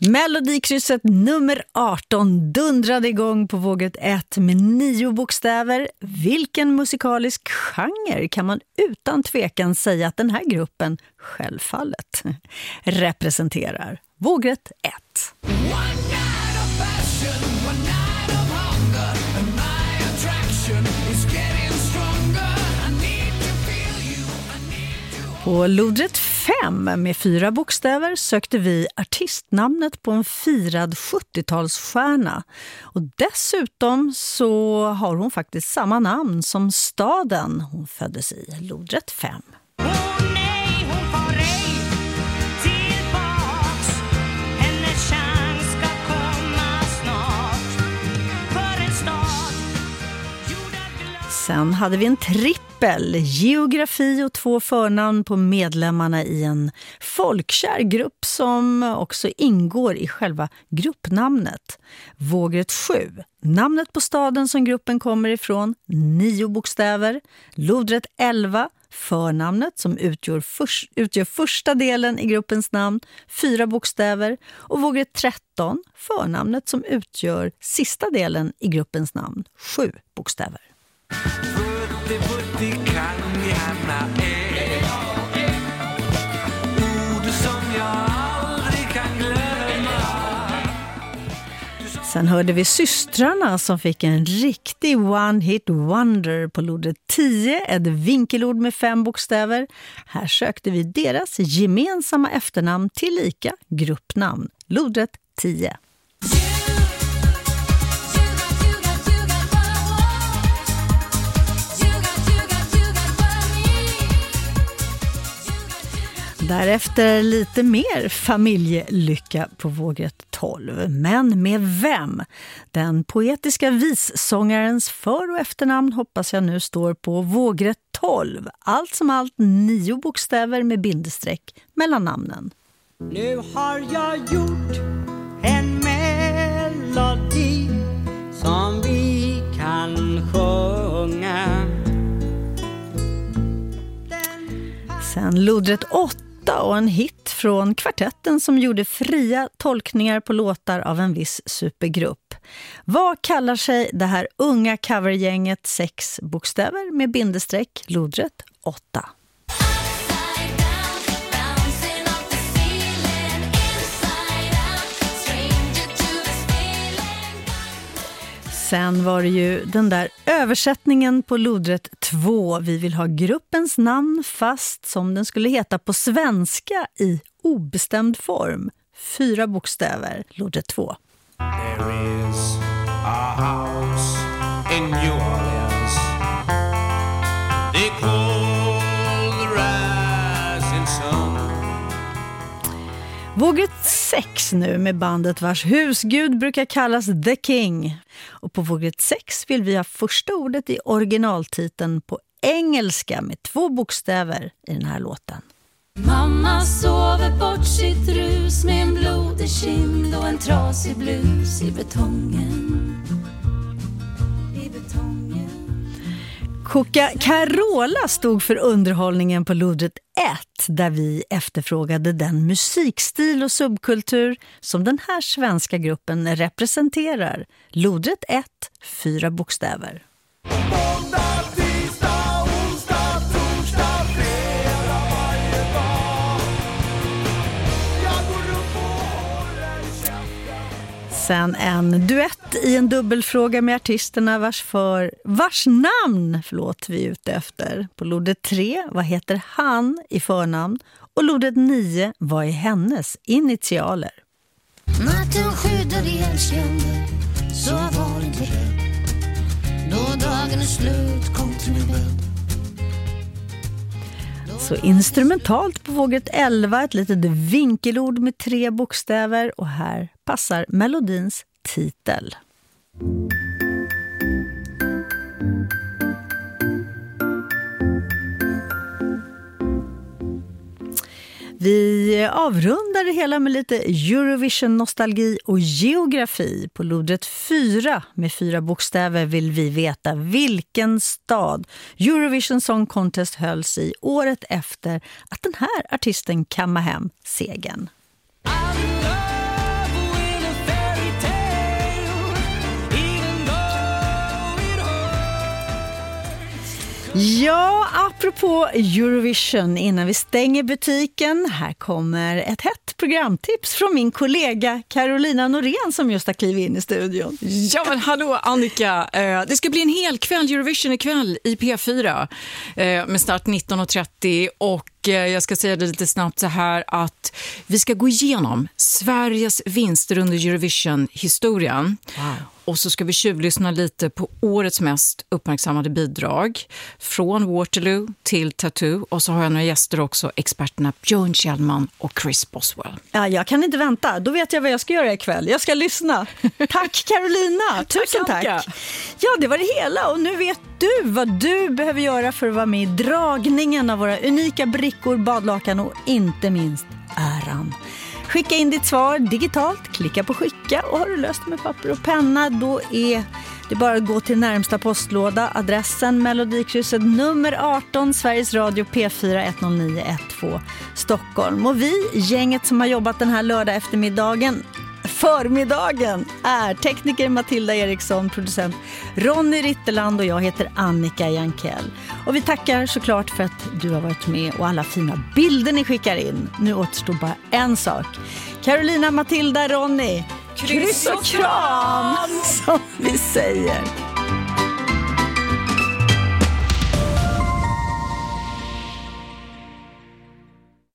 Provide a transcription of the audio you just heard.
Melodikrysset nummer 18 dundrade igång på våget 1 med 9 bokstäver. Vilken musikalisk genre kan man utan tvekan säga att den här gruppen självfallet representerar? Våget 1. På lodret 5 med 4 bokstäver sökte vi artistnamnet på en firad 70-talsstjärna. Och dessutom så har hon faktiskt samma namn som staden hon föddes i, lodret 5. Sen hade vi en trippel, geografi och 2 förnamn på medlemmarna i en folkkär grupp som också ingår i själva gruppnamnet. Vågret 7, namnet på staden som gruppen kommer ifrån, 9 bokstäver. Lodret 11, förnamnet som utgör första delen i gruppens namn, 4 bokstäver. Och vågret 13, förnamnet som utgör sista delen i gruppens namn, 7 bokstäver. Putti kan gärna ord som jag aldrig kan glömma. Sen hörde vi systrarna som fick en riktig one-hit wonder på lodret 10, ett vinkelord med 5 bokstäver. Här sökte vi deras gemensamma efternamn tillika gruppnamn, lodret 10. Därefter lite mer familjelycka på vågret 12. Men med vem? Den poetiska vissångarens för- och efternamn hoppas jag nu står på vågret 12. Allt som allt 9 bokstäver med bindestreck mellan namnen. Nu har jag gjort en melodi som vi kan sjunga. Sen lodret 8 och en hit från kvartetten som gjorde fria tolkningar på låtar av en viss supergrupp. Vad kallar sig det här unga covergänget 6 bokstäver med bindestreck, lodret 8? Sen var det ju den där översättningen på lodret 2. Vi vill ha gruppens namn fast som den skulle heta på svenska i obestämd form. 4 bokstäver, lodret 2. There is a house in New Orleans. They call the rising sun. Vågret 6 nu med bandet vars husgud brukar kallas The King. Och på vågret 6 vill vi ha första ordet i originaltiteln på engelska med 2 bokstäver i den här låten. Mamma sover bort sitt rus med en blodig kind och en trasig blus i betongen. I betongen. Coca-Carola stod för underhållningen på lodret 1 där vi efterfrågade den musikstil och subkultur som den här svenska gruppen representerar. Lodret 1, 4 bokstäver. Måndag, tisdag, onsdag, torsdag, fredag varje dag. Jag går upp och håller käften. Sen en duett i en dubbelfråga med artisterna vars namn vi är ute efter. På lodret 3, vad heter han i förnamn? Och lodret 9, vad är hennes initialer? Natten skyddar i älskande, så var inte rädd. Då dagen är slut, kom till min bädd. Så instrumentalt på vågret 11, ett litet vinkelord med 3 bokstäver. Och här passar melodins titel. Vi avrundar det hela med lite Eurovision-nostalgi och geografi. På lodret 4 med 4 bokstäver vill vi veta vilken stad Eurovision Song Contest hölls i året efter att den här artisten kammade hem segern. I love Ja, apropå Eurovision, innan vi stänger butiken, här kommer ett hett programtips från min kollega Carolina Norén som just har klivit in i studion. Ja, men hallå Annika, det ska bli en hel kväll Eurovision ikväll i P4 med start 19.30 och jag ska säga det lite snabbt så här att vi ska gå igenom Sveriges vinster under Eurovision-historien. Wow. Och så ska vi tjuvlyssna lite på årets mest uppmärksammade bidrag. Från Waterloo till Tattoo. Och så har jag några gäster också, experterna Björn Kjellman och Chris Boswell. Ja, jag kan inte vänta. Då vet jag vad jag ska göra ikväll. Jag ska lyssna. Tack Carolina. Tusen tack. Ja, det var det hela. Och nu vet du vad du behöver göra för att vara med i dragningen av våra unika brickor, badlakan och inte minst äran. Skicka in ditt svar digitalt, klicka på skicka och har du löst med papper och penna då är det bara att gå till närmsta postlåda, adressen Melodikrysset nummer 18, Sveriges Radio P4 10912 Stockholm. Och vi, gänget som har jobbat den här lördag förmiddagen är tekniker Matilda Eriksson, producent Ronny Ritterland och jag heter Annika Jankell. Och vi tackar såklart för att du har varit med och alla fina bilder ni skickar in. Nu återstår bara en sak. Carolina, Matilda, Ronny, kryss och kram som vi säger.